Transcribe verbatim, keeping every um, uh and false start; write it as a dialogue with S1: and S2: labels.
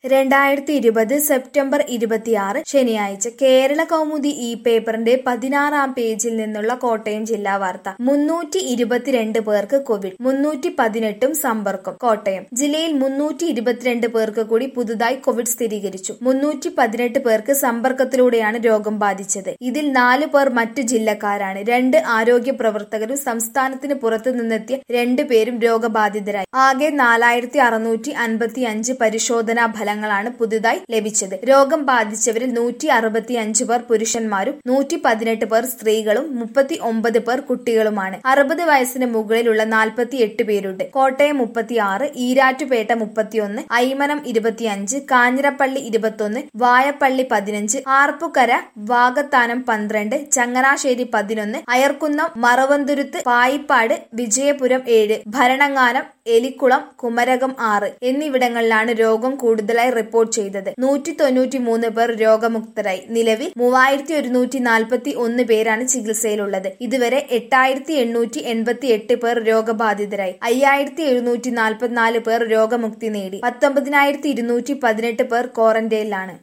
S1: രണ്ടായിരത്തി ഇരുപത് സെപ്റ്റംബർ ഇരുപത്തിയാറ് ശനിയാഴ്ച കേരള കൗമുദി ഈ പേപ്പറിന്റെ പതിനാറാം പേജിൽ നിന്നുള്ള കോട്ടയം ജില്ലാ വാർത്ത. മുന്നൂറ്റി ഇരുപത്തിരണ്ട് പേർക്ക് കോവിഡ്, മുന്നൂറ്റി പതിനെട്ടും സമ്പർക്കം. കോട്ടയം ജില്ലയിൽ മുന്നൂറ്റി ഇരുപത്തിരണ്ട് പേർക്ക് കൂടി പുതുതായി കോവിഡ് സ്ഥിരീകരിച്ചു. മുന്നൂറ്റി പതിനെട്ട് പേർക്ക് സമ്പർക്കത്തിലൂടെയാണ് രോഗം ബാധിച്ചത്. ഇതിൽ നാല് പേർ മറ്റു ജില്ലക്കാരാണ്. രണ്ട് ആരോഗ്യ പ്രവർത്തകരും സംസ്ഥാനത്തിന് പുറത്തു നിന്നെത്തിയ രണ്ടു പേരും രോഗബാധിതരായി. ആകെ നാലായിരത്തി അറുന്നൂറ്റി അൻപത്തി അഞ്ച് പരിശോധനാ ഫലങ്ങൾ ാണ് പുതുതായി ലഭിച്ചത്. രോഗം ബാധിച്ചവരിൽ നൂറ്റി അറുപത്തി അഞ്ച് പേർ പുരുഷന്മാരും നൂറ്റി പതിനെട്ട് പേർ സ്ത്രീകളും മുപ്പത്തി ഒമ്പത് പേർ കുട്ടികളുമാണ്. അറുപത് വയസ്സിന് മുകളിലുള്ള നാൽപ്പത്തി എട്ട് പേരുണ്ട്. കോട്ടയം മുപ്പത്തി ആറ്, ഈരാറ്റുപേട്ട മുപ്പത്തിയൊന്ന്, ഐമനം ഇരുപത്തിയഞ്ച്, കാഞ്ഞിരപ്പള്ളി ഇരുപത്തൊന്ന്, വായപ്പള്ളി പതിനഞ്ച്, ആർപ്പുക്കര വാകത്താനം പന്ത്രണ്ട്, ചങ്ങനാശ്ശേരി പതിനൊന്ന്, അയർക്കുന്നം മറവന്തുരുത്ത്, പായിപ്പാട് വിജയപുരം ഏഴ്, ഭരണങ്ങാനം എലിക്കുളം കുമരകം ആറ് എന്നിവിടങ്ങളിലാണ് രോഗം കൂടുതലായി റിപ്പോർട്ട് ചെയ്തത്. നൂറ്റി തൊണ്ണൂറ്റി മൂന്ന് പേർ രോഗമുക്തരായി. നിലവിൽ മൂവായിരത്തി ഒരുന്നൂറ്റി നാൽപ്പത്തി ഒന്ന് പേരാണ് ചികിത്സയിലുള്ളത്. ഇതുവരെ എട്ടായിരത്തി എണ്ണൂറ്റി എൺപത്തി എട്ട് പേർ രോഗബാധിതരായി. അയ്യായിരത്തി എഴുന്നൂറ്റി നാൽപ്പത്തിനാല് പേർ രോഗമുക്തി നേടി. പത്തൊമ്പതിനായിരത്തി ഇരുന്നൂറ്റി പതിനെട്ട് പേർ ക്വാറന്റൈനിലാണ്.